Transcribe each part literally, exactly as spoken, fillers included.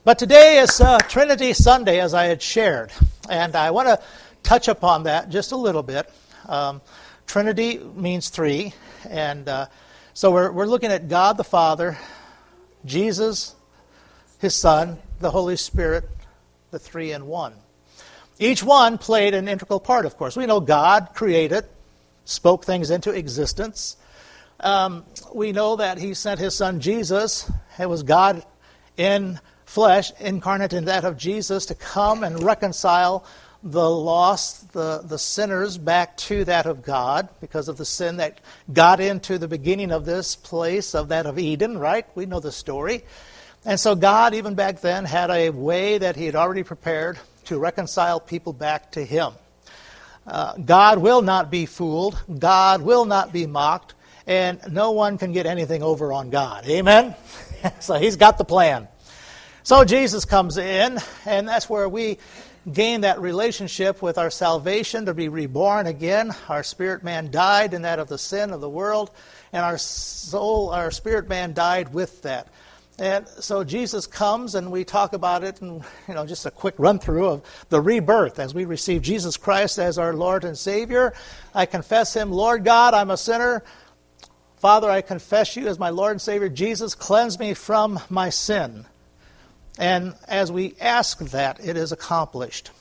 But today is uh, Trinity Sunday, as I had shared, and I want to touch upon that just a little bit. Um, Trinity means three, and uh, so we're we're looking at God the Father, Jesus, His Son, the Holy Spirit, the three in one. Each one played an integral part, of course. We know God created, spoke things into existence. Um, we know that He sent His Son Jesus. It was God in flesh, incarnate in that of Jesus, to come and reconcile the lost, the, the sinners, back to that of God because of the sin that got into the beginning of this place, of that of Eden, right? We know the story. And so God, even back then, had a way that He had already prepared to reconcile people back to Him. Uh, God will not be fooled. God will not be mocked. And no one can get anything over on God. Amen? So He's got the plan. So Jesus comes in, and that's where we gain that relationship with our salvation, to be reborn again. Our spirit man died in that of the sin of the world, and our soul, our spirit man died with that. And so Jesus comes, and we talk about it, and you know, just a quick run through of the rebirth as we receive Jesus Christ as our Lord and Savior. I confess Him, Lord God, I'm a sinner. Father, I confess You as my Lord and Savior. Jesus, cleanse me from my sin. And as we ask that, it is accomplished.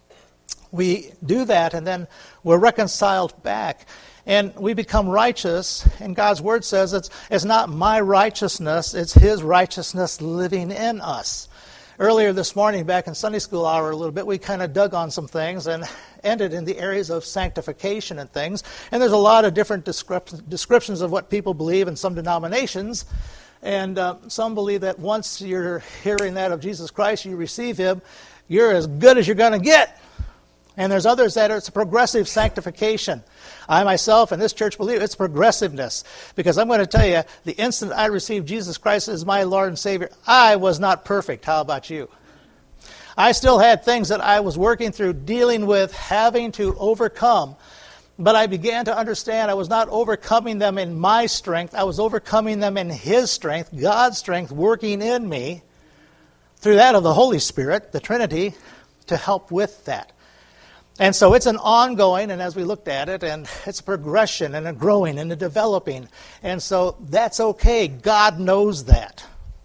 We do that, and then we're reconciled back. And we become righteous, and God's Word says it's, it's not my righteousness, it's His righteousness living in us. Earlier this morning, back in Sunday school hour a little bit, we kind of dug on some things and ended in the areas of sanctification and things. And there's a lot of different descrip- descriptions of what people believe in some denominations. And uh, some believe that once you're hearing that of Jesus Christ, you receive Him, you're as good as you're going to get. And there's others that are, it's a progressive sanctification. I myself and this church believe it's progressiveness. Because I'm going to tell you, the instant I received Jesus Christ as my Lord and Savior, I was not perfect. How about you? I still had things that I was working through, dealing with, having to overcome. But I began to understand I was not overcoming them in my strength. I was overcoming them in His strength, God's strength working in me through that of the Holy Spirit, the Trinity, to help with that. And so it's an ongoing, and as we looked at it, and it's a progression and a growing and a developing. And so that's okay. God knows that.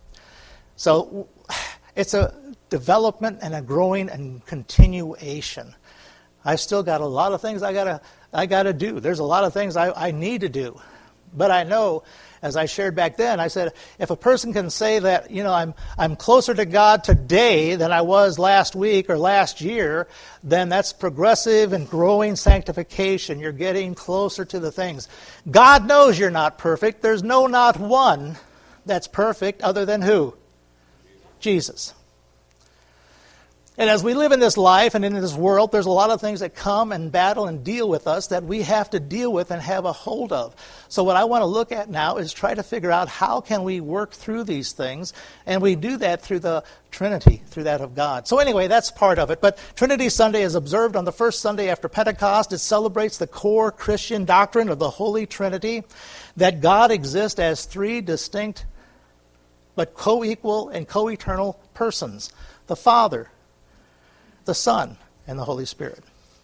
So it's a development and a growing and continuation. I've still got a lot of things I gotta I gotta do. There's a lot of things I, I need to do. But I know, as I shared back then, I said, if a person can say that, you know, I'm I'm closer to God today than I was last week or last year, then that's progressive and growing sanctification. You're getting closer to the things. God knows you're not perfect. There's no not one that's perfect other than who? Jesus. And as we live in this life and in this world, there's a lot of things that come and battle and deal with us that we have to deal with and have a hold of. So what I want to look at now is try to figure out how can we work through these things. And we do that through the Trinity, through that of God. So anyway, that's part of it. But Trinity Sunday is observed on the first Sunday after Pentecost. It celebrates the core Christian doctrine of the Holy Trinity, that God exists as three distinct but co-equal and co-eternal persons. The Father, the Son, and the Holy Spirit.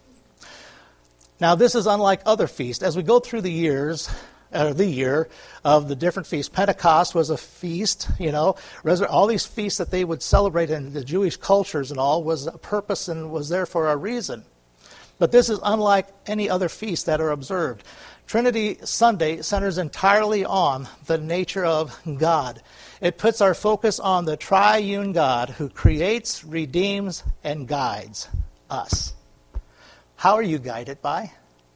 Now, this is unlike other feasts. As we go through the years, uh, the year of the different feasts, Pentecost was a feast, you know, all these feasts that they would celebrate in the Jewish cultures and all was a purpose and was there for a reason. But this is unlike any other feast that are observed. Trinity Sunday centers entirely on the nature of God. It puts our focus on the triune God who creates, redeems, and guides us. How are you guided by?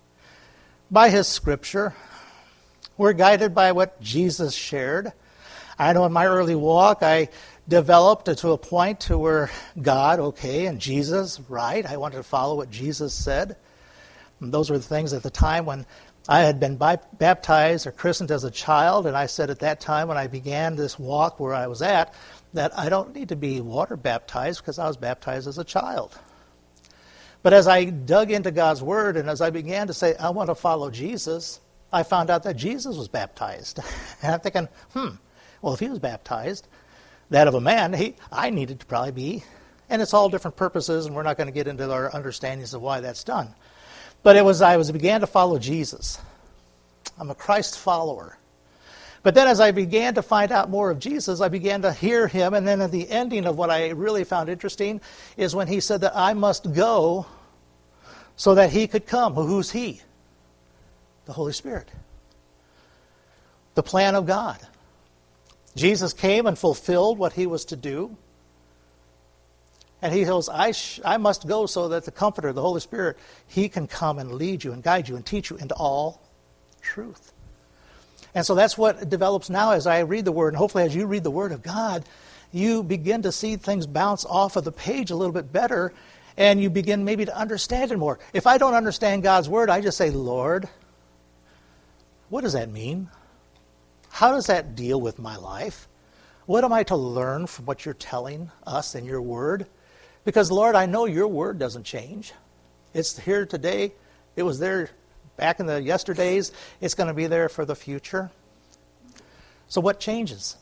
By His Scripture. We're guided by what Jesus shared. I know in my early walk I developed to a point to where God, okay, and Jesus, right. I wanted to follow what Jesus said. And those were the things at the time when I had been baptized or christened as a child, and I said at that time when I began this walk where I was at, that I don't need to be water baptized because I was baptized as a child. But as I dug into God's Word and as I began to say, I want to follow Jesus, I found out that Jesus was baptized. And I'm thinking, hmm, well, if He was baptized, that of a man. He, I needed to probably be, and it's all different purposes, and we're not going to get into our understandings of why that's done. But it was I was began to follow Jesus. I'm a Christ follower. But then as I began to find out more of Jesus, I began to hear him, and then at the ending of what I really found interesting is when he said that I must go so that he could come. Well, who's he? The Holy Spirit. The plan of God. Jesus came and fulfilled what he was to do. And he goes, I, sh- I must go so that the Comforter, the Holy Spirit, he can come and lead you and guide you and teach you into all truth. And so that's what develops now as I read the Word. And hopefully as you read the Word of God, you begin to see things bounce off of the page a little bit better, and you begin maybe to understand it more. If I don't understand God's Word, I just say, Lord, what does that mean? How does that deal with my life? What am I to learn from what you're telling us in your Word? Because, Lord, I know your Word doesn't change. It's here today. It was there back in the yesterdays. It's going to be there for the future. So what changes?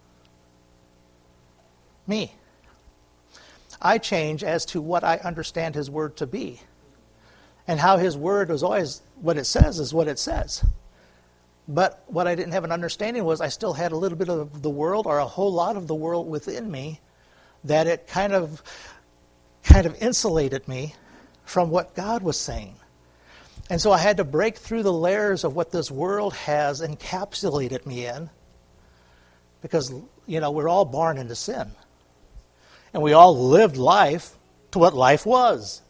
Me. I change as to what I understand his Word to be. And how his Word is always, what it says is what it says. But what I didn't have an understanding was I still had a little bit of the world, or a whole lot of the world within me, that it kind of kind of insulated me from what God was saying. And so I had to break through the layers of what this world has encapsulated me in, because, you know, we're all born into sin. And we all lived life to what life was.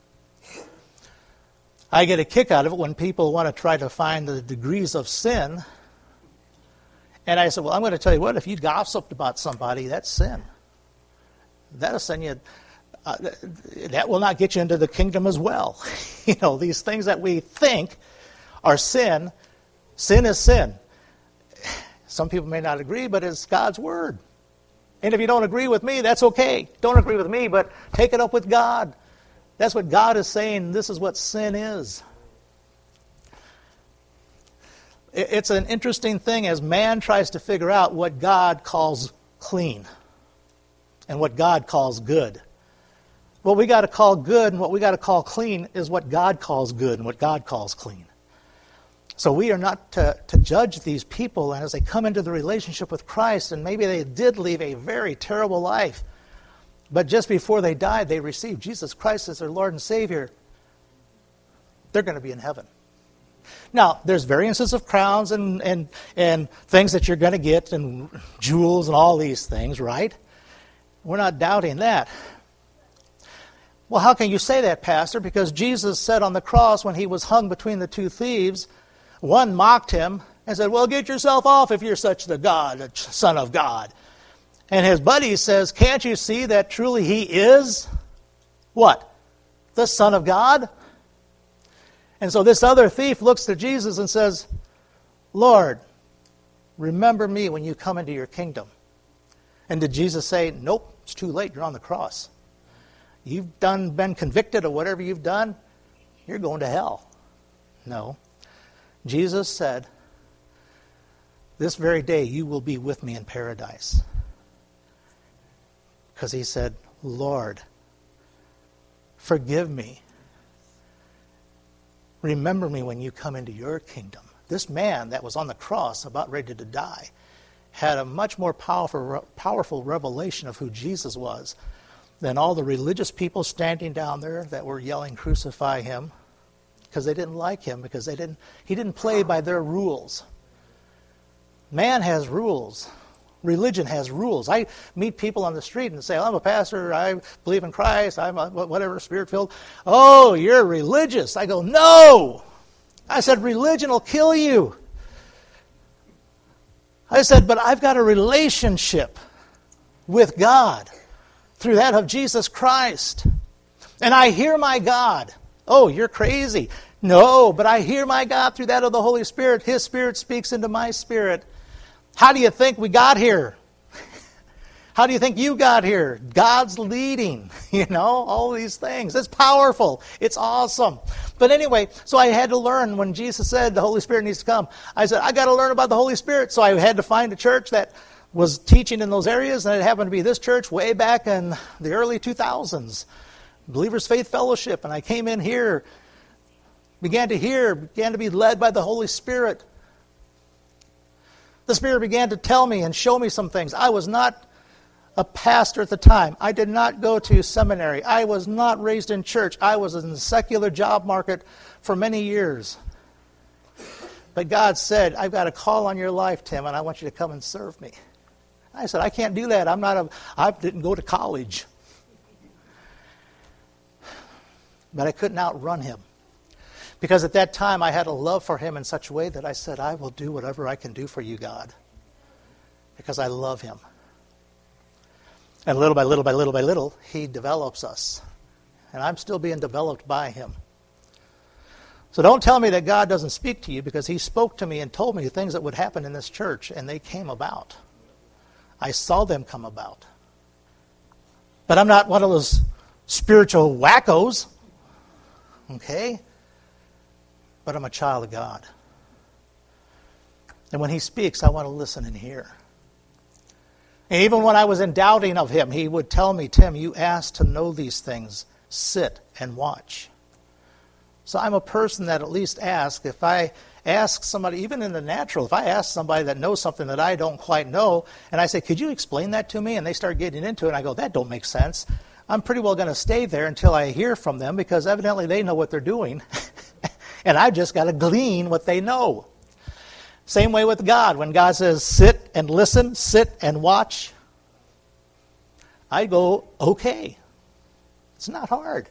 I get a kick out of it when people want to try to find the degrees of sin. And I said, well, I'm going to tell you what, if you gossiped about somebody, that's sin. That'll send you, uh, that will not get you into the kingdom as well. You know, these things that we think are sin, sin is sin. Some people may not agree, but it's God's Word. And if you don't agree with me, that's okay. Don't agree with me, but take it up with God. That's what God is saying. This is what sin is. It's an interesting thing as man tries to figure out what God calls clean and what God calls good. What we got to call good and what we got to call clean is what God calls good and what God calls clean. So we are not to, to judge these people, and as they come into the relationship with Christ, and maybe they did leave a very terrible life, but just before they died, they received Jesus Christ as their Lord and Savior, they're going to be in heaven. Now, there's variances of crowns and, and, and things that you're going to get, and jewels and all these things, right? We're not doubting that. Well, how can you say that, Pastor? Because Jesus said on the cross when he was hung between the two thieves, one mocked him and said, well, get yourself off if you're such the God, the Son of God. And his buddy says, can't you see that truly he is, what? The Son of God? And so this other thief looks to Jesus and says, Lord, remember me when you come into your kingdom. And did Jesus say, nope, it's too late, you're on the cross. You've done been convicted of whatever you've done, you're going to hell. No. Jesus said, this very day you will be with me in paradise. Because he said, Lord, forgive me. Remember me when you come into your kingdom. This man that was on the cross about ready to die had a much more powerful, powerful revelation of who Jesus was than all the religious people standing down there that were yelling, crucify him, because they didn't like him, because they didn't. he didn't play by their rules. Man has rules. Religion has rules. I meet people on the street and say, I'm a pastor, I believe in Christ, I'm a whatever, spirit-filled. Oh, you're religious. I go, no! I said, religion will kill you. I said, but I've got a relationship with God through that of Jesus Christ. And I hear my God. Oh, you're crazy. No, but I hear my God through that of the Holy Spirit. His Spirit speaks into my spirit. How do you think we got here? How do you think you got here? God's leading, you know, all these things. It's powerful. It's awesome. But anyway, so I had to learn when Jesus said the Holy Spirit needs to come. I said, I got to learn about the Holy Spirit. So I had to find a church that was teaching in those areas, and it happened to be this church way back in the early two thousands, Believers Faith Fellowship, and I came in here, began to hear, began to be led by the Holy Spirit. The Spirit began to tell me and show me some things. I was not a pastor at the time. I did not go to seminary. I was not raised in church. I was in the secular job market for many years. But God said, I've got a call on your life, Tim, and I want you to come and serve me. I said, I can't do that. I'm not a, I didn't go to college. But I couldn't outrun him. Because at that time, I had a love for him in such a way that I said, I will do whatever I can do for you, God. Because I love him. And little by little by little by little, he develops us. And I'm still being developed by him. So don't tell me that God doesn't speak to you, because he spoke to me and told me things that would happen in this church, and they came about. I saw them come about. But I'm not one of those spiritual wackos. Okay? But I'm a child of God. And when he speaks, I want to listen and hear. And even when I was in doubting of him, he would tell me, Tim, you asked to know these things. Sit and watch. So I'm a person that at least asks. If I ask somebody, even in the natural, if I ask somebody that knows something that I don't quite know, and I say, could you explain that to me? And they start getting into it, and I go, that don't make sense. I'm pretty well going to stay there until I hear from them, because evidently they know what they're doing. And I've just got to glean what they know. Same way with God. When God says, sit and listen, sit and watch, I go, okay. It's not hard.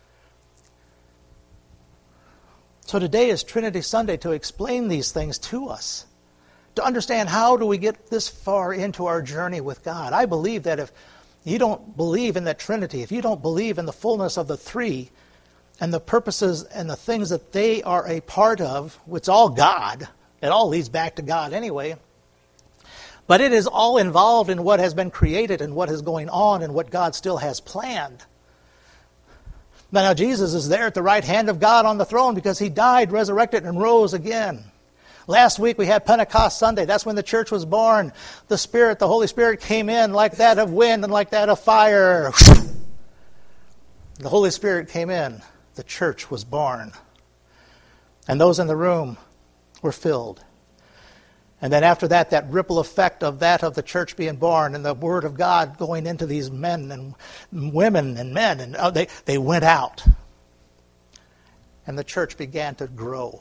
So today is Trinity Sunday to explain these things to us. To understand, how do we get this far into our journey with God? I believe that if you don't believe in that Trinity, if you don't believe in the fullness of the three, and the purposes and the things that they are a part of, it's all God. It all leads back to God anyway. But it is all involved in what has been created and what is going on and what God still has planned. Now Jesus is there at the right hand of God on the throne because he died, resurrected, and rose again. Last week we had Pentecost Sunday. That's when the church was born. The Spirit, the Holy Spirit came in like that of wind and like that of fire. The Holy Spirit came in. The church was born. And those in the room were filled. And then after that, that ripple effect of that of the church being born and the Word of God going into these men and women and men, and oh, they, they went out. And the church began to grow.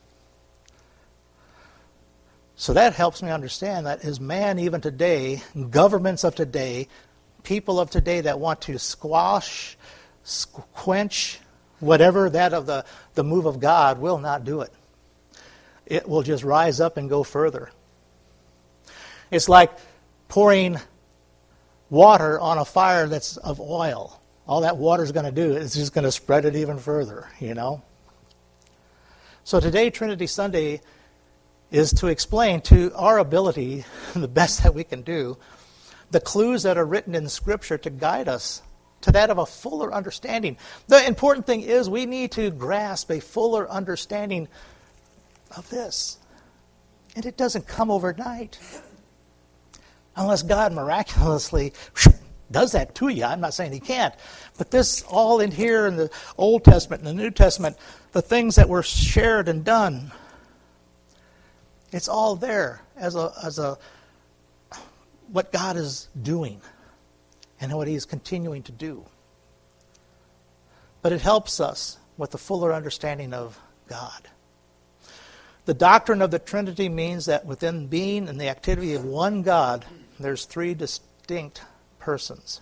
So that helps me understand that as man even today, governments of today, people of today that want to squash, quench, whatever that of the, the move of God will not do it. It will just rise up and go further. It's like pouring water on a fire that's of oil. All that water is going to do is just going to spread it even further, you know. So today, Trinity Sunday is to explain to our ability, the best that we can do, the clues that are written in Scripture to guide us to that of a fuller understanding. The important thing is we need to grasp a fuller understanding of this. And it doesn't come overnight. Unless God miraculously does that to you. I'm not saying he can't. But this all in here in the Old Testament and the New Testament, the things that were shared and done, it's all there as a as a what God is doing and what he is continuing to do. But it helps us with a fuller understanding of God. The doctrine of the Trinity means that within being and the activity of one God, there's three distinct persons.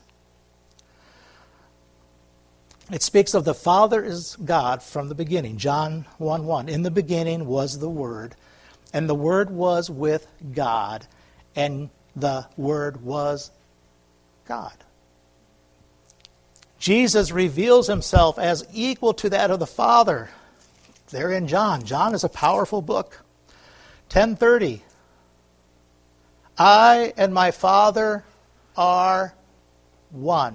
It speaks of the Father is God from the beginning. John one one. In the beginning was the Word, and the Word was with God, and the Word was God. Jesus reveals himself as equal to that of the Father. There in John. John is a powerful book. ten thirty. I and my Father are one.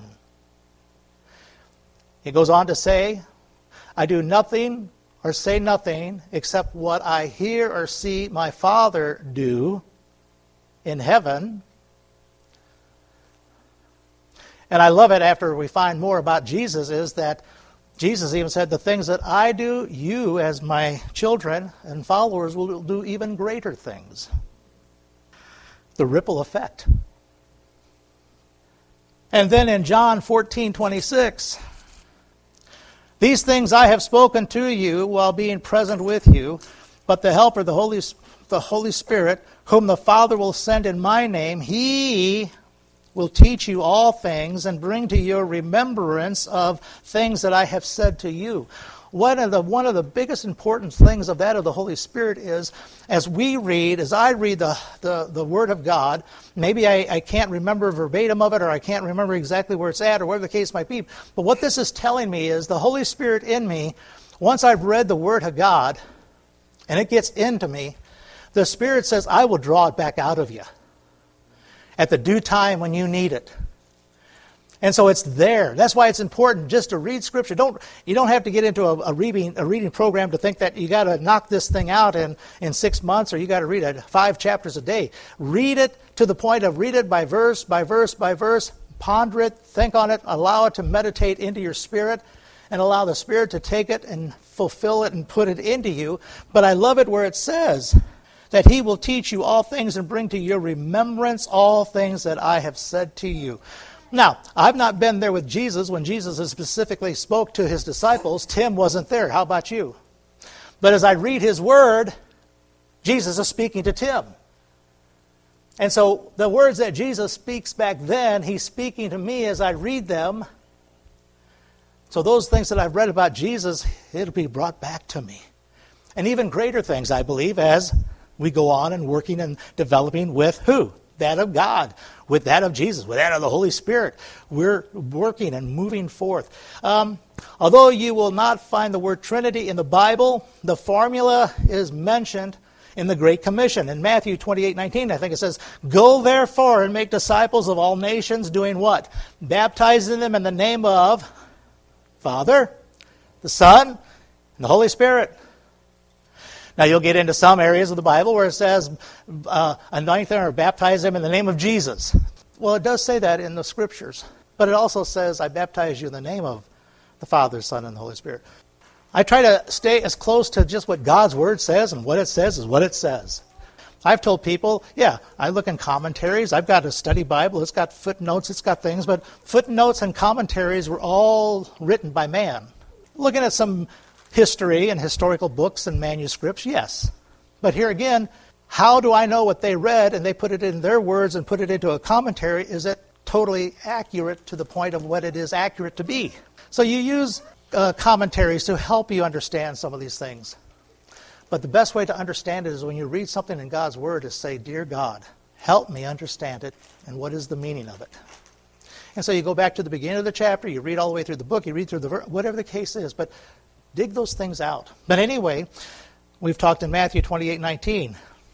He goes on to say, I do nothing or say nothing except what I hear or see my Father do in heaven. And I love it after we find more about Jesus is that Jesus even said, the things that I do, you as my children and followers will do even greater things. The ripple effect. And then in John fourteen twenty-six, these things I have spoken to you while being present with you, but the Helper, the Holy, the Holy Spirit, whom the Father will send in my name, he will teach you all things and bring to your remembrance of things that I have said to you. One of the one of the biggest important things of that of the Holy Spirit is, as we read, as I read the, the, the Word of God, maybe I, I can't remember verbatim of it, or I can't remember exactly where it's at, or whatever the case might be, but what this is telling me is the Holy Spirit in me, once I've read the Word of God, and it gets into me, the Spirit says, I will draw it back out of you at the due time when you need it. And so it's there. That's why it's important just to read Scripture. Don't you don't have to get into a, a reading a reading program to think that you got to knock this thing out in, in six months or you got to read it five chapters a day. Read it to the point of read it by verse, by verse, by verse. Ponder it, think on it, allow it to meditate into your spirit, and allow the Spirit to take it and fulfill it and put it into you. But I love it where it says that He will teach you all things and bring to your remembrance all things that I have said to you. Now, I've not been there with Jesus when Jesus specifically spoke to His disciples. Tim wasn't there. How about you? But as I read His Word, Jesus is speaking to Tim. And so the words that Jesus speaks back then, He's speaking to me as I read them. So those things that I've read about Jesus, it'll be brought back to me. And even greater things, I believe, as we go on and working and developing with who? That of God, with that of Jesus, with that of the Holy Spirit. We're working and moving forth. Um, although you will not find the word Trinity in the Bible, the formula is mentioned in the Great Commission. In Matthew twenty-eight nineteen, I think it says, go therefore and make disciples of all nations, doing what? Baptizing them in the name of Father, the Son, and the Holy Spirit. Now, you'll get into some areas of the Bible where it says, uh, anoint them or baptize them in the name of Jesus. Well, it does say that in the Scriptures. But it also says, I baptize you in the name of the Father, Son, and the Holy Spirit. I try to stay as close to just what God's Word says, and what it says is what it says. I've told people, yeah, I look in commentaries. I've got a study Bible. It's got footnotes. It's got things. But footnotes and commentaries were all written by man. Looking at some history and historical books and manuscripts, yes. But here again, how do I know what they read and they put it in their words and put it into a commentary? Is it totally accurate to the point of what it is accurate to be? So you use uh, commentaries to help you understand some of these things. But the best way to understand it is when you read something in God's Word is say, Dear God, help me understand it and what is the meaning of it. And so you go back to the beginning of the chapter, you read all the way through the book, you read through the ver- whatever the case is, but dig those things out. But anyway, we've talked in Matthew twenty-eight nineteen.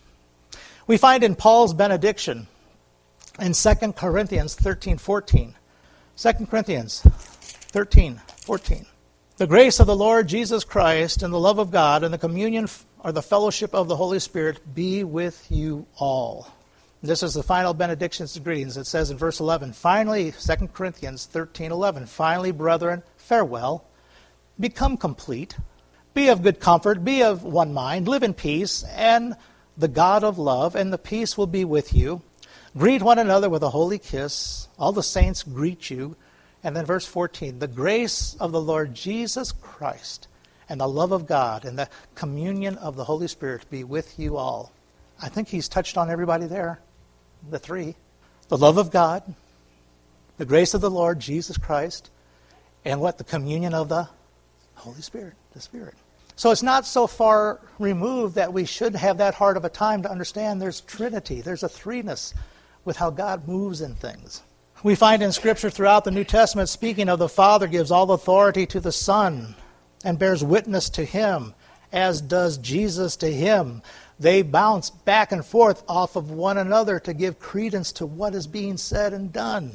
We find in Paul's benediction in Second Corinthians thirteen fourteen. Second Corinthians thirteen fourteen. The grace of the Lord Jesus Christ and the love of God and the communion or the fellowship of the Holy Spirit be with you all. This is the final benedictions and greetings. It says in verse eleven, finally, Second Corinthians thirteen eleven, finally, brethren, farewell. Become complete, be of good comfort, be of one mind, live in peace, and the God of love and the peace will be with you. Greet one another with a holy kiss. All the saints greet you. And then verse fourteen, the grace of the Lord Jesus Christ and the love of God and the communion of the Holy Spirit be with you all. I think he's touched on everybody there, the three. The love of God, the grace of the Lord Jesus Christ, and what? The communion of the Holy Spirit, the Spirit. So it's not so far removed that we should have that hard of a time to understand there's Trinity, there's a threeness with how God moves in things. We find in Scripture throughout the New Testament, speaking of the Father gives all authority to the Son and bears witness to Him, as does Jesus to Him. They bounce back and forth off of one another to give credence to what is being said and done.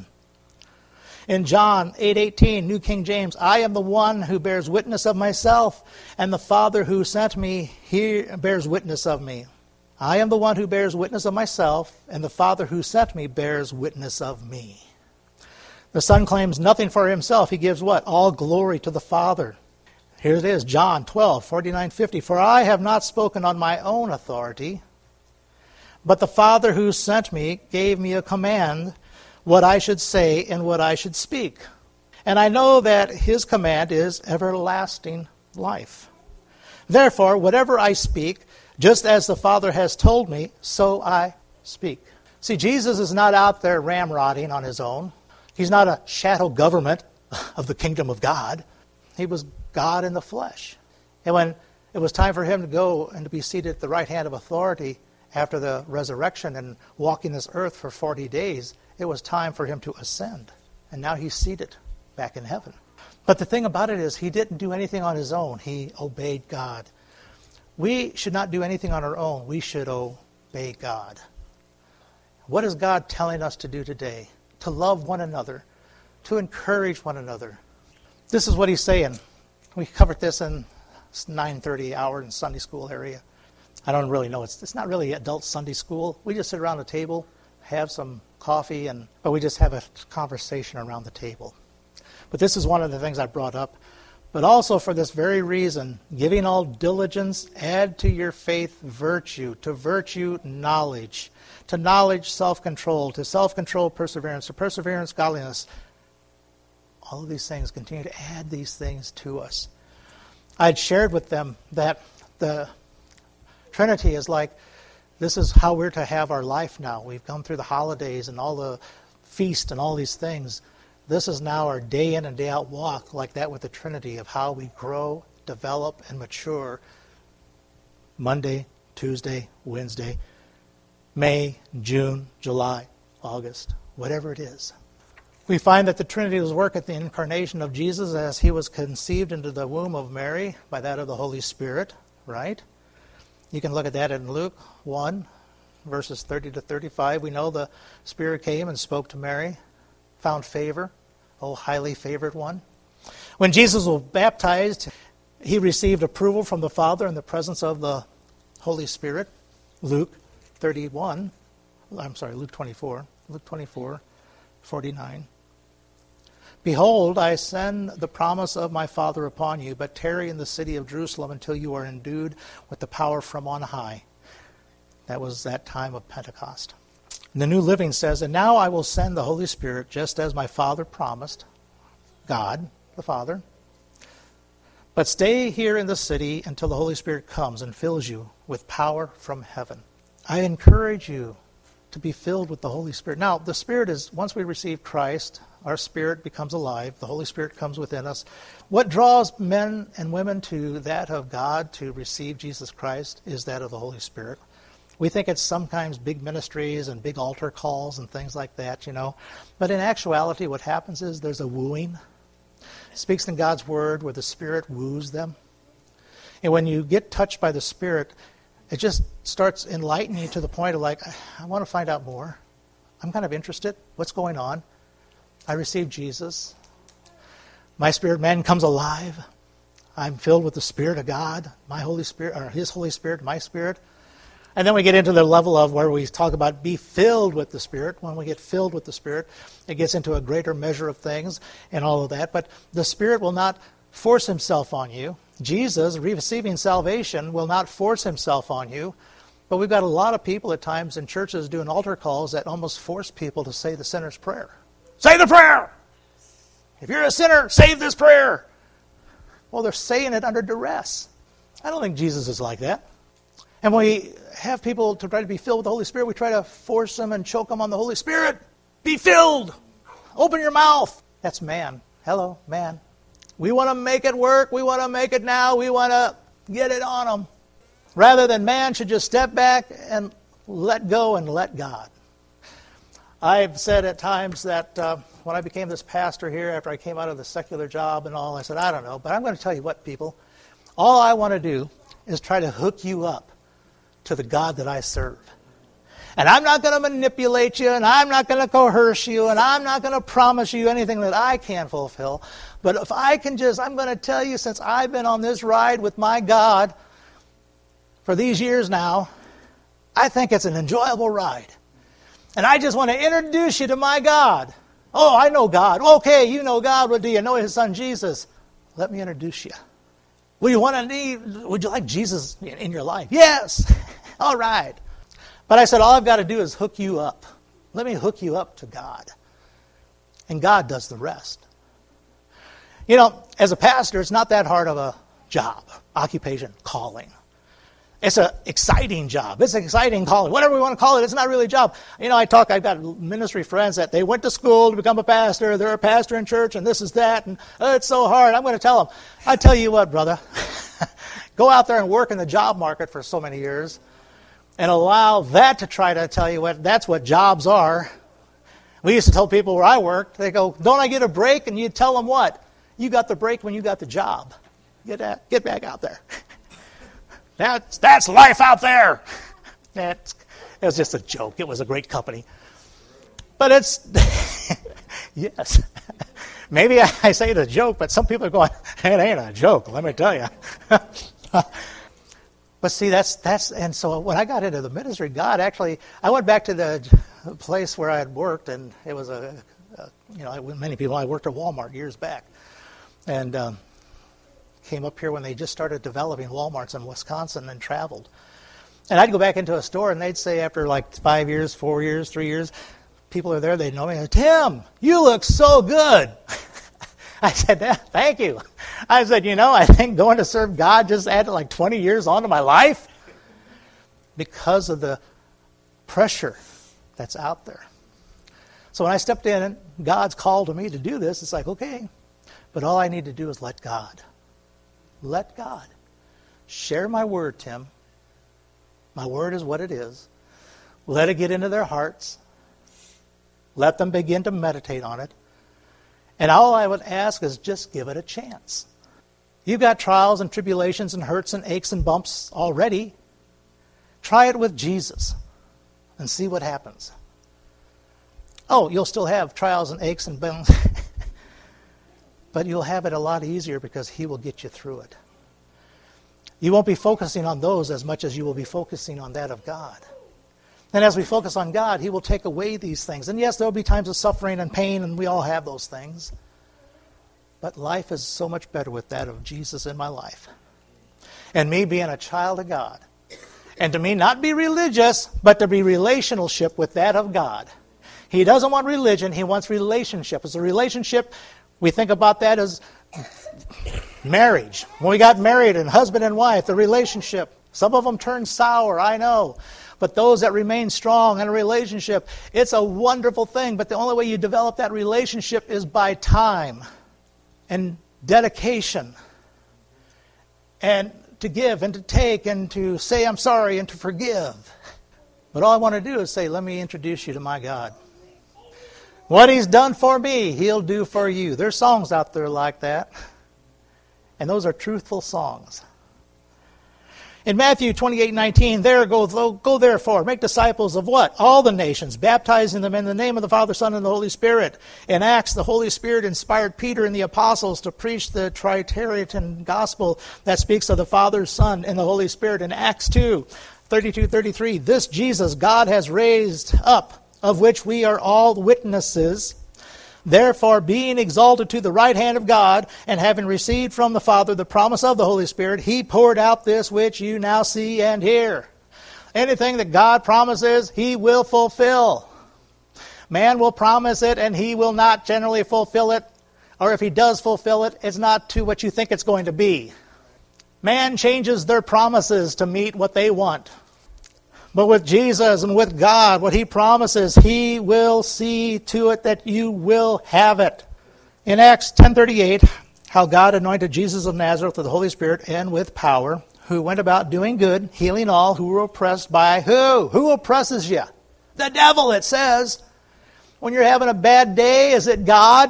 In John eight eighteen, New King James, I am the one who bears witness of myself, and the Father who sent me, he bears witness of me. I am the one who bears witness of myself, and the Father who sent me bears witness of me. The Son claims nothing for himself. He gives what? All glory to the Father. Here it is, John twelve, forty-nine, fifty. For I have not spoken on my own authority, but the Father who sent me gave me a command what I should say and what I should speak. And I know that his command is everlasting life. Therefore, whatever I speak, just as the Father has told me, so I speak. See, Jesus is not out there ramrodding on his own. He's not a shadow government of the kingdom of God. He was God in the flesh. And when it was time for him to go and to be seated at the right hand of authority after the resurrection and walking this earth for forty days, it was time for him to ascend. And now he's seated back in heaven. But the thing about it is he didn't do anything on his own. He obeyed God. We should not do anything on our own. We should obey God. What is God telling us to do today? To love one another, to encourage one another. This is what he's saying. We covered this in nine thirty hour in Sunday school area. I don't really know. It's, it's not really adult Sunday school. We just sit around the table, have some coffee, and but we just have a conversation around the table. But this is one of the things I brought up. But also for this very reason, giving all diligence, add to your faith virtue, to virtue knowledge, to knowledge self-control, to self-control perseverance, to perseverance godliness. All of these things, continue to add these things to us. I had shared with them that the Trinity is like, this is how we're to have our life now. We've gone through the holidays and all the feast and all these things. This is now our day in and day out walk like that with the Trinity of how we grow, develop, and mature Monday, Tuesday, Wednesday, May, June, July, August, whatever it is. We find that the Trinity was work at the incarnation of Jesus as he was conceived into the womb of Mary by that of the Holy Spirit, right? You can look at that in Luke one, verses thirty to thirty-five. We know the Spirit came and spoke to Mary, found favor, oh, highly favored one. When Jesus was baptized, he received approval from the Father in the presence of the Holy Spirit. Luke thirty-one, I'm sorry, Luke twenty-four, Luke twenty-four, forty-nine. Behold, I send the promise of my Father upon you, but tarry in the city of Jerusalem until you are endued with the power from on high. That was that time of Pentecost. And the New Living says, and now I will send the Holy Spirit just as my Father promised, God, the Father. But stay here in the city until the Holy Spirit comes and fills you with power from heaven. I encourage you to be filled with the Holy Spirit. Now, the Spirit is, once we receive Christ, our spirit becomes alive. The Holy Spirit comes within us. What draws men and women to that of God to receive Jesus Christ is that of the Holy Spirit. We think it's sometimes big ministries and big altar calls and things like that, you know. But in actuality, what happens is there's a wooing. It speaks in God's Word where the Spirit woos them. And when you get touched by the Spirit, it just starts enlightening you to the point of like, I want to find out more. I'm kind of interested. What's going on? I received Jesus. My spirit man comes alive. I'm filled with the Spirit of God, my Holy Spirit, or His Holy Spirit, my spirit. And then we get into the level of where we talk about be filled with the Spirit. When we get filled with the Spirit, it gets into a greater measure of things and all of that. But the Spirit will not force Himself on you. Jesus, receiving salvation, will not force Himself on you. But we've got a lot of people at times in churches doing altar calls that almost force people to say the sinner's prayer. Say the prayer! If you're a sinner, say this prayer! Well, they're saying it under duress. I don't think Jesus is like that. And when we have people to try to be filled with the Holy Spirit, we try to force them and choke them on the Holy Spirit. Be filled! Open your mouth! That's man. Hello, man. We want to make it work. We want to make it now. We want to get it on them. Rather than man should just step back and let go and let God. I've said at times that uh, when I became this pastor here, after I came out of the secular job and all, I said, I don't know, but I'm going to tell you what, people. All I want to do is try to hook you up to the God that I serve. And I'm not going to manipulate you, and I'm not going to coerce you, and I'm not going to promise you anything that I can't fulfill. But if I can just, I'm going to tell you, since I've been on this ride with my God for these years now, I think it's an enjoyable ride. And I just want to introduce you to my God. Oh, I know God. Okay, you know God. Well, do you know his son Jesus? Let me introduce you. Would you want to need, would you like Jesus in your life? Yes. All right. But I said, all I've got to do is hook you up. Let me hook you up to God. And God does the rest. You know, as a pastor, it's not that hard of a job, occupation, calling. It's an exciting job. It's an exciting calling. Whatever we want to call it, it's not really a job. You know, I talk, I've got ministry friends that they went to school to become a pastor. They're a pastor in church, and this is that, and oh, it's so hard. I'm going to tell them, I tell you what, brother, go out there and work in the job market for so many years and allow that to try to tell you what, that's what jobs are. We used to tell people where I worked, they go, don't I get a break? And you tell them what? You got the break when you got the job. Get, at, get back out there. That's, that's life out there. That's, it was just a joke. It was a great company. But it's, yes. Maybe I, I say it a joke, but some people are going, it ain't a joke, let me tell you. But see, that's, that's, and so when I got into the ministry, God actually, I went back to the place where I had worked, and it was a, a you know, many people, I worked at Walmart years back. And, um, came up here when they just started developing Walmarts in Wisconsin and traveled. And I'd go back into a store and they'd say after like five years, four years, three years, people are there, they'd know me, Tim, you look so good. I said, yeah, thank you. I said, you know, I think going to serve God just added like twenty years onto my life because of the pressure that's out there. So when I stepped in, God's called to me to do this, it's like, okay, but all I need to do is let God. Let God. Share my word, Tim. My word is what it is. Let it get into their hearts. Let them begin to meditate on it. And all I would ask is just give it a chance. You've got trials and tribulations and hurts and aches and bumps already. Try it with Jesus and see what happens. Oh, you'll still have trials and aches and bumps. But you'll have it a lot easier because he will get you through it. You won't be focusing on those as much as you will be focusing on that of God. And as we focus on God, he will take away these things. And yes, there will be times of suffering and pain, and we all have those things. But life is so much better with that of Jesus in my life. And me being a child of God. And to me, not be religious, but to be relationship with that of God. He doesn't want religion, he wants relationship. It's a relationship. We think about that as marriage. When we got married and husband and wife, the relationship. Some of them turn sour, I know. But those that remain strong in a relationship, it's a wonderful thing. But the only way you develop that relationship is by time and dedication. And to give and to take and to say I'm sorry and to forgive. But all I want to do is say, let me introduce you to my God. What he's done for me, he'll do for you. There's songs out there like that. And those are truthful songs. In Matthew twenty-eight nineteen, there go, go therefore, make disciples of what? All the nations, baptizing them in the name of the Father, Son, and the Holy Spirit. In Acts, the Holy Spirit inspired Peter and the apostles to preach the Trinitarian gospel that speaks of the Father, Son, and the Holy Spirit. In Acts two, thirty-two thirty-three, this Jesus God has raised up, of which we are all witnesses. Therefore, being exalted to the right hand of God, and having received from the Father the promise of the Holy Spirit, he poured out this which you now see and hear. Anything that God promises, he will fulfill. Man will promise it, and he will not generally fulfill it. Or if he does fulfill it, it's not to what you think it's going to be. Man changes their promises to meet what they want. But with Jesus and with God, what he promises, he will see to it that you will have it. In Acts ten thirty-eight, how God anointed Jesus of Nazareth with the Holy Spirit and with power, who went about doing good, healing all who were oppressed by who? Who oppresses you? The devil, it says. When you're having a bad day, is it God?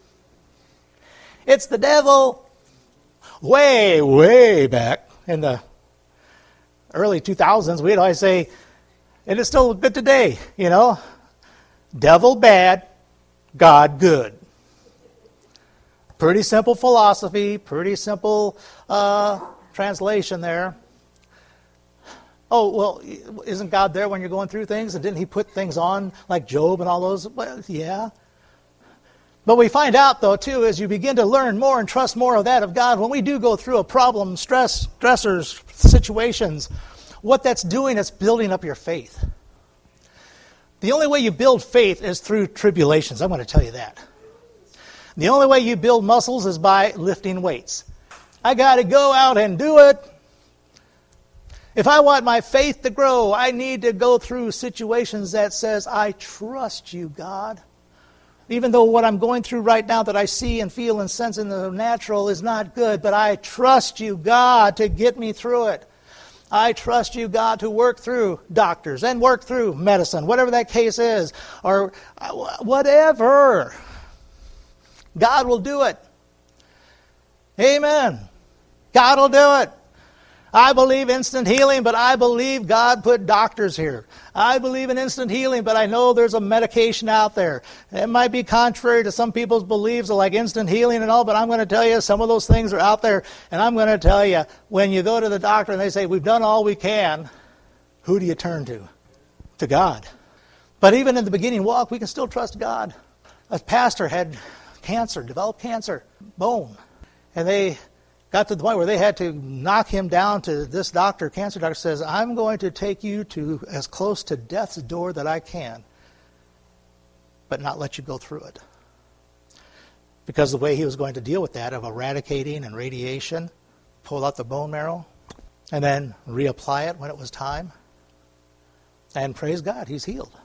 It's the devil. Way, way back in the early two thousands, we'd always say, and it's still good today, you know, devil bad, God good. Pretty simple philosophy, pretty simple uh, translation there. Oh, well, isn't God there when you're going through things? And didn't he put things on like Job and all those? Well, yeah. But we find out, though, too, as you begin to learn more and trust more of that of God, when we do go through a problem, stress, stressors, situations, what that's doing is building up your faith. The only way you build faith is through tribulations. I'm going to tell you that. The only way you build muscles is by lifting weights. I got to go out and do it. If I want my faith to grow, I need to go through situations that says, I trust you, God. Even though what I'm going through right now that I see and feel and sense in the natural is not good, but I trust you, God, to get me through it. I trust you, God, to work through doctors and work through medicine, whatever that case is, or whatever. God will do it. Amen. God will do it. I believe instant healing, but I believe God put doctors here. I believe in instant healing, but I know there's a medication out there. It might be contrary to some people's beliefs like instant healing and all, but I'm going to tell you some of those things are out there. And I'm going to tell you, when you go to the doctor and they say, we've done all we can, who do you turn to? To God. But even in the beginning walk, we can still trust God. A pastor had cancer, developed cancer, bone. And they got to the point where they had to knock him down to this doctor, cancer doctor says, I'm going to take you to as close to death's door that I can, but not let you go through it. Because the way he was going to deal with that, of eradicating and radiation, pull out the bone marrow, and then reapply it when it was time. And praise God, he's healed.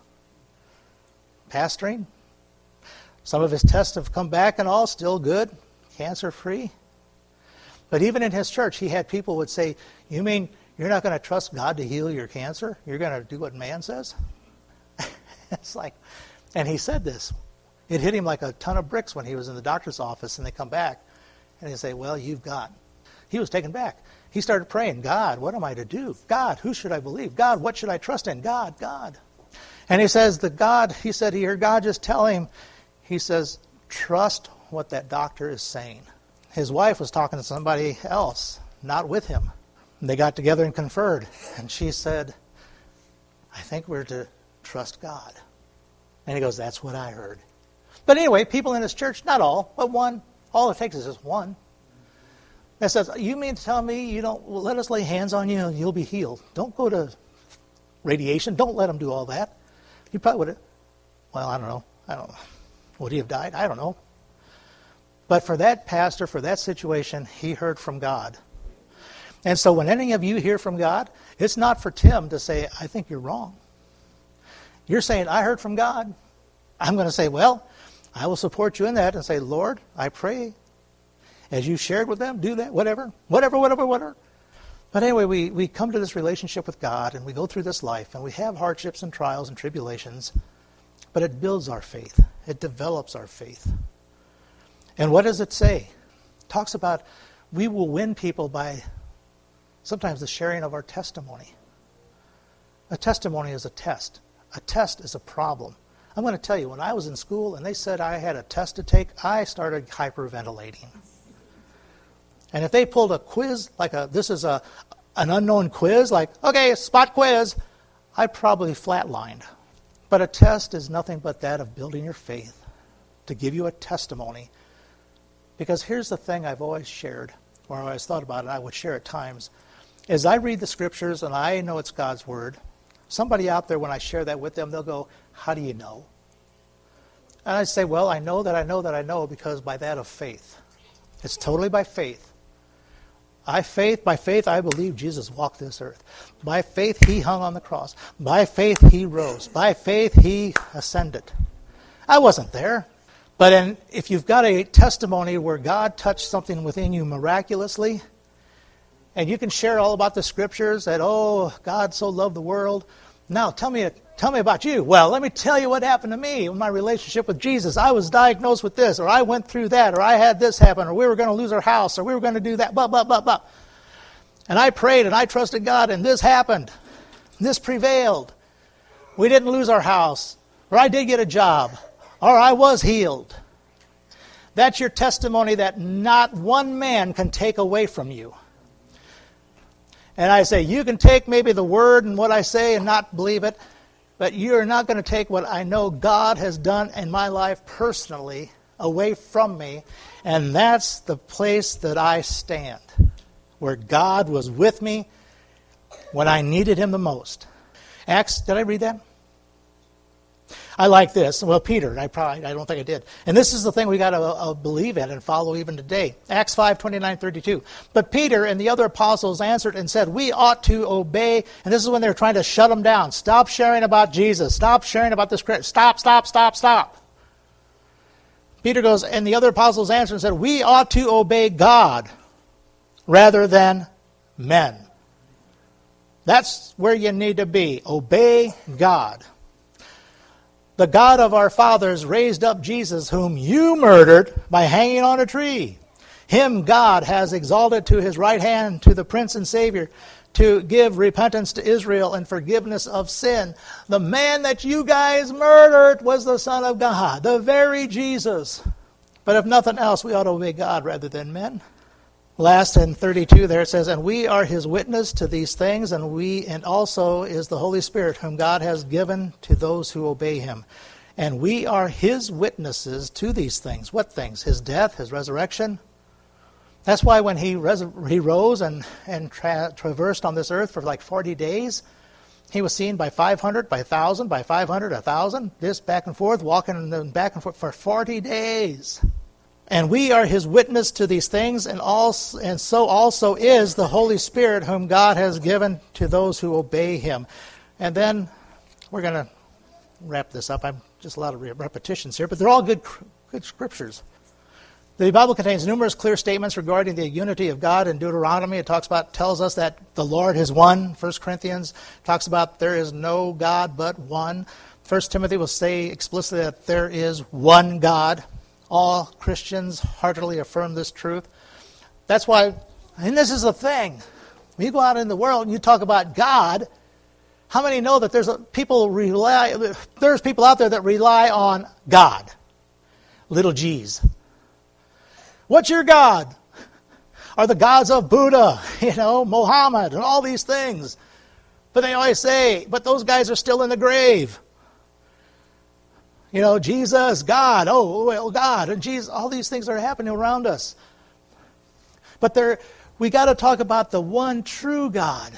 Pastoring. Some of his tests have come back and all, still good, cancer-free. But even in his church, he had people would say, you mean you're not going to trust God to heal your cancer? You're going to do what man says? It's like, and he said this. It hit him like a ton of bricks when he was in the doctor's office, and they come back, and they say, well, you've got. He was taken back. He started praying, God, what am I to do? God, who should I believe? God, what should I trust in? God, God. And he says, the God, he said, he heard God just tell him, he says, trust what that doctor is saying. His wife was talking to somebody else, not with him. They got together and conferred. And she said, I think we're to trust God. And he goes, that's what I heard. But anyway, people in his church, not all, but one. All it takes is just one. That says, you mean to tell me you don't, well, let us lay hands on you and you'll be healed. Don't go to radiation. Don't let them do all that. You probably would have, well, I don't know. I don't know. Would he have died? I don't know. But for that pastor, for that situation, he heard from God. And so when any of you hear from God, it's not for Tim to say, I think you're wrong. You're saying, I heard from God. I'm going to say, well, I will support you in that and say, Lord, I pray, as you shared with them, do that, whatever, whatever, whatever, whatever. But anyway, we, we come to this relationship with God, and we go through this life, and we have hardships and trials and tribulations, but it builds our faith. It develops our faith. And what does it say? It talks about we will win people by sometimes the sharing of our testimony. A testimony is a test. A test is a problem. I'm going to tell you, when I was in school and they said I had a test to take, I started hyperventilating. And if they pulled a quiz, like a this is a an unknown quiz, like, okay, spot quiz, I probably flatlined. But a test is nothing but that of building your faith, to give you a testimony. Because here's the thing I've always shared, or I always thought about it, I would share at times, is I read the scriptures and I know it's God's word. Somebody out there, when I share that with them, they'll go, how do you know? And I say, well, I know that I know that I know because by that of faith. It's totally by faith. I faith, by faith, I believe Jesus walked this earth. By faith, he hung on the cross. By faith, he rose. By faith, he ascended. I wasn't there. But in, if you've got a testimony where God touched something within you miraculously, and you can share all about the scriptures that, oh, God so loved the world. Now, tell me, tell me about you. Well, let me tell you what happened to me in my relationship with Jesus. I was diagnosed with this, or I went through that, or I had this happen, or we were going to lose our house, or we were going to do that, blah, blah, blah, blah. And I prayed, and I trusted God, and this happened. This prevailed. We didn't lose our house, or I did get a job. Or I was healed. That's your testimony that not one man can take away from you. And I say, you can take maybe the word and what I say and not believe it, but you're not going to take what I know God has done in my life personally away from me. And that's the place that I stand, where God was with me when I needed him the most. Acts, did I read that? I like this. Well, Peter, I probably, I don't think I did. And this is the thing we got to uh, believe in and follow even today. Acts five, twenty-nine, thirty-two. But Peter and the other apostles answered and said, we ought to obey. And this is when they're trying to shut them down. Stop sharing about Jesus. Stop sharing about this. Stop, stop, stop, stop. Peter goes, and the other apostles answered and said, we ought to obey God rather than men. That's where you need to be. Obey God. The God of our fathers raised up Jesus, whom you murdered by hanging on a tree. Him God has exalted to his right hand, to the Prince and Savior, to give repentance to Israel and forgiveness of sin. The man that you guys murdered was the Son of God, the very Jesus. But if nothing else, we ought to obey God rather than men. Last in thirty-two there it says, and we are his witness to these things, and we and also is the Holy Spirit, whom God has given to those who obey him. And we are his witnesses to these things. What things? His death, his resurrection. That's why when he res- he rose and, and tra- traversed on this earth for like forty days, he was seen by five hundred, by one thousand, by five hundred, one thousand, this back and forth, walking back and forth for forty days. And we are his witness to these things, and also, and so also is the Holy Spirit, whom God has given to those who obey him. And then we're going to wrap this up. I'm just a lot of repetitions here, but they're all good, good scriptures. The Bible contains numerous clear statements regarding the unity of God. In Deuteronomy, it talks about, tells us that the Lord is one. First Corinthians talks about there is no God but one. First Timothy will say explicitly that there is one God. All Christians heartily affirm this truth. That's why, and this is the thing, when you go out in the world and you talk about God, how many know that there's a, people rely, there's people out there that rely on God, little g's. What's your God? Are the gods of Buddha, you know, Muhammad, and all these things. But they always say, but those guys are still in the grave. You know, Jesus, God, oh, well, God, and Jesus, all these things are happening around us. But there, we got to talk about the one true God.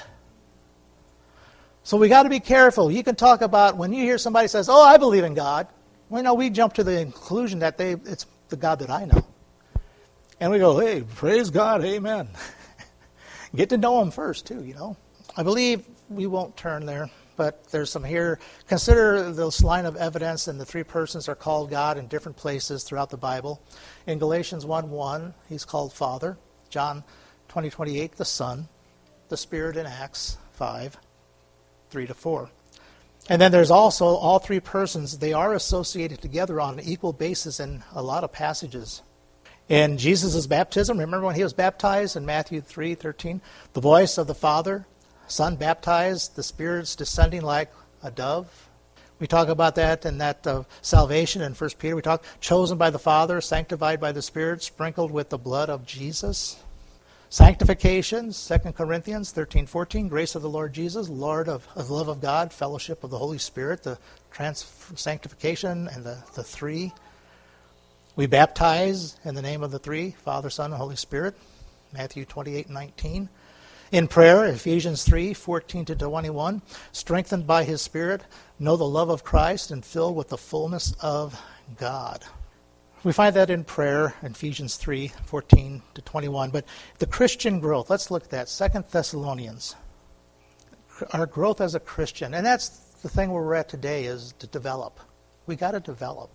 So we got to be careful. You can talk about, when you hear somebody says, oh, I believe in God, well, no, we jump to the conclusion that they it's the God that I know. And we go, hey, praise God, amen. Get to know him first, too, you know. I believe we won't turn there. But there's some here. Consider this line of evidence, and the three persons are called God in different places throughout the Bible. In Galatians one one, he's called Father. John twenty twenty-eight, the Son. The Spirit in Acts five, three to four. And then there's also all three persons. They are associated together on an equal basis in a lot of passages. In Jesus' baptism, remember when he was baptized in Matthew three thirteen? The voice of the Father, Son baptized, the Spirit's descending like a dove. We talk about that in that uh, salvation in First Peter. We talk chosen by the Father, sanctified by the Spirit, sprinkled with the blood of Jesus. Sanctification, Second Corinthians thirteen fourteen, grace of the Lord Jesus, Lord of, of the love of God, fellowship of the Holy Spirit, the trans- sanctification and the, the three. We baptize in the name of the three, Father, Son, and Holy Spirit, Matthew twenty-eight nineteen. In prayer, Ephesians three fourteen to twenty-one, strengthened by his Spirit, know the love of Christ, and filled with the fullness of God. We find that in prayer, in Ephesians three fourteen to twenty-one. But the Christian growth, let's look at that. Second Thessalonians. Our growth as a Christian, and that's the thing where we're at today, is to develop. We got to develop.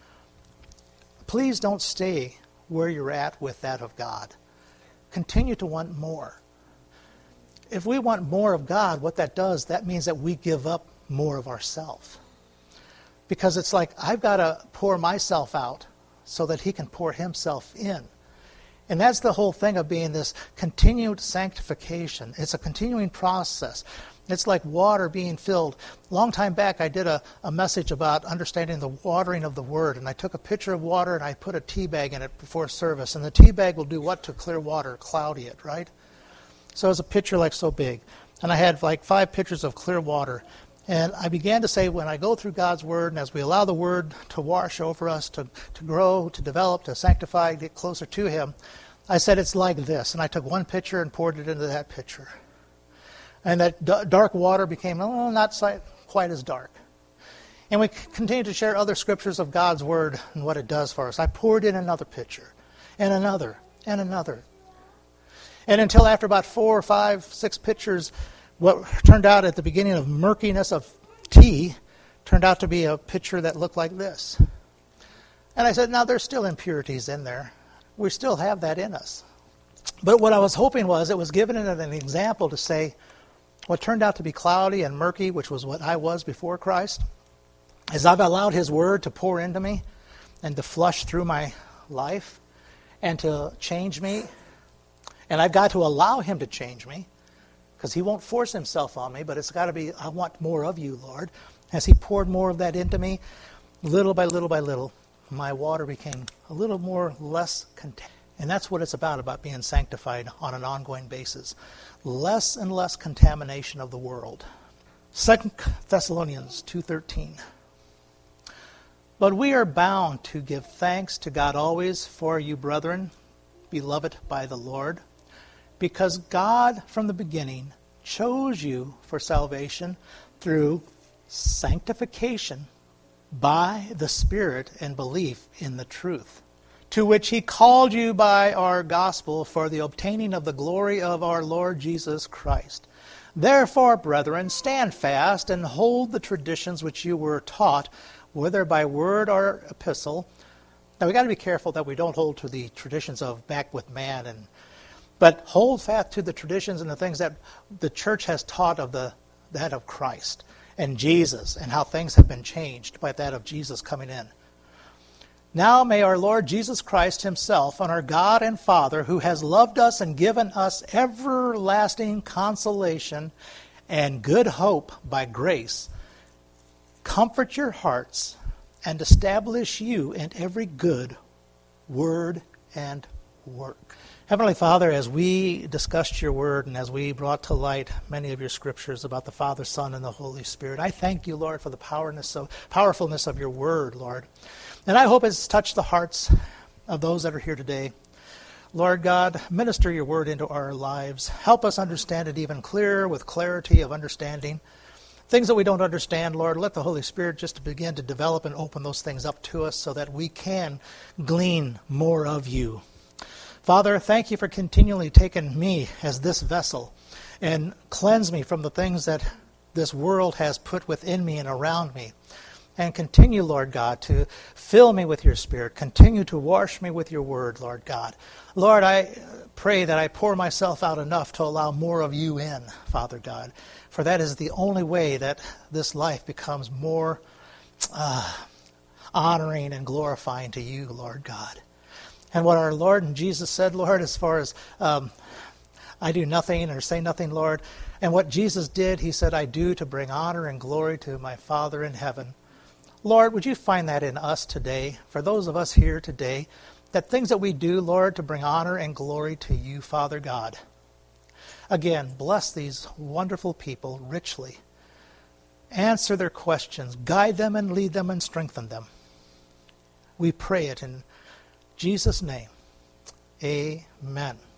Please don't stay where you're at with that of God. Continue to want more. If we want more of God, what that does, that means that we give up more of ourselves. Because it's like, I've got to pour myself out so that he can pour himself in. And that's the whole thing of being this continued sanctification. It's a continuing process. It's like water being filled. A long time back, I did a, a message about understanding the watering of the Word. And I took a pitcher of water and I put a tea bag in it before service. And the tea bag will do what to clear water? Cloudy it, right? So it was a pitcher like so big. And I had like five pitchers of clear water. And I began to say, when I go through God's Word, and as we allow the Word to wash over us, to, to grow, to develop, to sanctify, get closer to Him, I said it's like this. And I took one pitcher and poured it into that pitcher. And that d- dark water became oh, not quite as dark. And we continued to share other scriptures of God's Word and what it does for us. I poured in another pitcher, and another, and another. And until after about four or five, six pitchers, what turned out at the beginning of murkiness of tea turned out to be a pitcher that looked like this. And I said, now there's still impurities in there. We still have that in us. But what I was hoping was it was given an example to say what turned out to be cloudy and murky, which was what I was before Christ, as I've allowed His Word to pour into me and to flush through my life and to change me. And I've got to allow Him to change me, because He won't force Himself on me, but it's got to be, I want more of You, Lord. As He poured more of that into me, little by little by little, my water became a little more less contaminated. And that's what it's about, about being sanctified on an ongoing basis. Less and less contamination of the world. Second Thessalonians two thirteen. But we are bound to give thanks to God always for you, brethren, beloved by the Lord, because God from the beginning chose you for salvation through sanctification by the Spirit and belief in the truth, to which He called you by our gospel for the obtaining of the glory of our Lord Jesus Christ. Therefore, brethren, stand fast and hold the traditions which you were taught, whether by word or epistle. Now we've got to be careful that we don't hold to the traditions of back with man, and but hold fast to the traditions and the things that the church has taught of the that of Christ and Jesus, and how things have been changed by that of Jesus coming in. Now may our Lord Jesus Christ Himself, and our God and Father, who has loved us and given us everlasting consolation and good hope by grace, comfort your hearts and establish you in every good word and work. Heavenly Father, as we discussed your word and as we brought to light many of your scriptures about the Father, Son, and the Holy Spirit, I thank you, Lord, for the powerness of, powerfulness of your word, Lord. And I hope it's touched the hearts of those that are here today. Lord God, minister your word into our lives. Help us understand it even clearer with clarity of understanding. Things that we don't understand, Lord, let the Holy Spirit just begin to develop and open those things up to us so that we can glean more of you. Father, thank you for continually taking me as this vessel and cleanse me from the things that this world has put within me and around me. And continue, Lord God, to fill me with your Spirit. Continue to wash me with your word, Lord God. Lord, I pray that I pour myself out enough to allow more of you in, Father God. For that is the only way that this life becomes more uh, honoring and glorifying to you, Lord God. And what our Lord and Jesus said, Lord, as far as um, I do nothing or say nothing, Lord. And what Jesus did, he said, I do to bring honor and glory to my Father in heaven. Lord, would you find that in us today, for those of us here today, that things that we do, Lord, to bring honor and glory to you, Father God. Again, bless these wonderful people richly. Answer their questions. Guide them and lead them and strengthen them. We pray it in Jesus' name. Amen.